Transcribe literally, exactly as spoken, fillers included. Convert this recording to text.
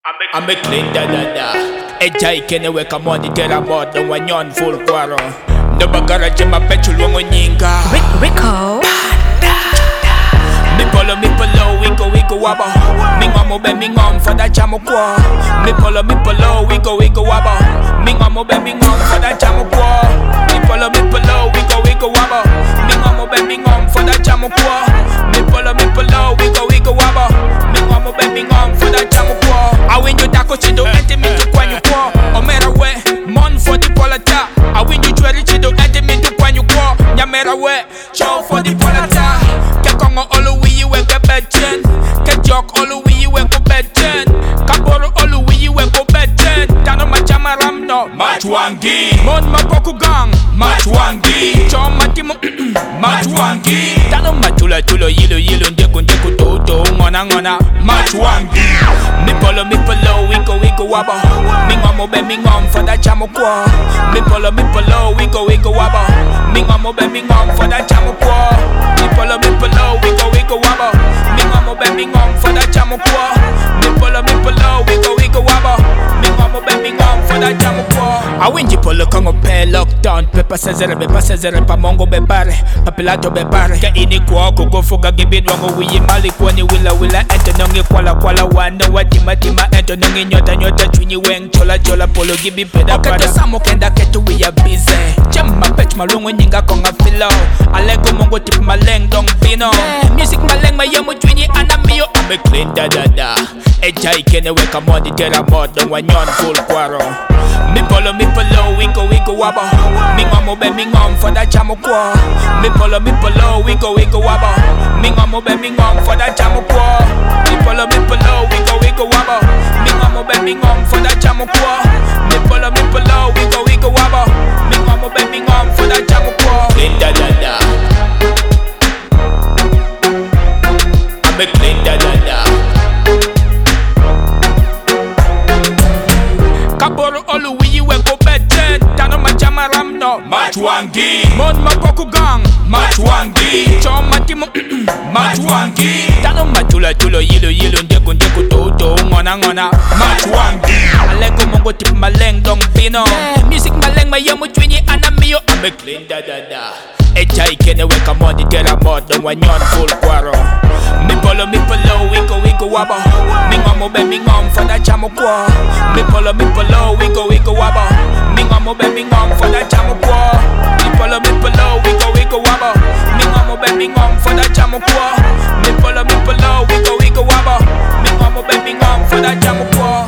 I'm a clean da da da. A jai kene we come on the terra mod the one yon full quarro. No bagara jema petrol wongo nyinga. Rick Rico. Me polo me polo we go we go wabo. Me ngamo be me ngom for that chamo kwa. Me polo me polo we go we go wabo. Me ngamo be me ngom for that chamo kwa. Me polo me polo we go we go wabo. Me ngamo be me ngom for that chamo kwa. Me polo me polo we go we go wabo. Me ngamo be me ngom for that chamo kwa. I win you dako chido ente me to kwanyu kwa. Omera we mon for the polata. I win you jewelry chido ente me to kwanyu kwa. Nyamera we chow for the polata. Kekongo olu we you we go bedchen. Kejok olu we you we go bedchen. Kaboro olu we you we go bedchen. Tano machama ramno Machwangi. Mon mapoku gang Machwangi. Chow matimo Machwangi. Tano machula chulo yilo yilo ndeko ndeko toto ngona ngona Machwangi. Me polo me polo we go we go wabo. Me ngamo be me ngom for that chamo kwa. Me polo me polo we go we go wabo. Me ngamo be me ngom for that chamo kwa. Me polo me polo we go we go wabo. Me ngamo be me ngom for that chamo kwa. Me polo me polo we go we go wabo. Me ngamo be me ngom for that chamo kwa. I win polo kongo pe lockdown. Pepa sezere pepa sezere pa mongo be bare. Papilato be bare. Ka ini kwa go fuga gibid wango wiyi mali kwa ni wila wila ente nongi kwala kwala wano watima tima ento nongi nyota nyota chunyi weng chola chola polo gibi peda pada. Okato samo kenda ketu we are busy. Jemma pech malungo nyinga konga filo. Alego mongo tip maleng dong pino. Yeah, music maleng mayomo chunyi anamio. I'm a clean da da da. Ejai kene we come on the terra mod don wanyon full quarro. Me polo me polo we go we go wabo. Me ngamo be me ngom for that chamo kwa. Me polo me polo we go we go wabo. Me ngamo be me ngom for that chamo kwa. Me polo me polo we go we go wabo. Me ngamo be me ngom for that chamo kwa. Me polo me polo we go we go wabo. Me ngamo be me ngom for that chamo kwa. Clean da da da. I'm a clean da da da. Kaboro olu wiyi we go bedchen. Tano machama ramno Machwangi. Mon mapoku gang Machwangi. Chow matimo Machwangi. Tano machula chulo yilo yilo ndeko ndeko toto ngona ngona Machwangi. Aleko mongo tip maleng dong pino. Yeah, music maleng mayomo chwenye anamio. I'm a clean da da da. Ejai kene we come on the terra mod don wanyon full quarro. Me polo me polo we go we go wabo. Me ngamo be me ngom for that chamo kwa. Me polo me polo we go we go wabo. Me ngamo be me ngom for that chamo kwa. Me polo me polo we go we go wabo. Me ngamo be me ngom for that chamo kwa. Me polo me polo we go we go wabo. Me ngamo be me ngom for that chamo kwa.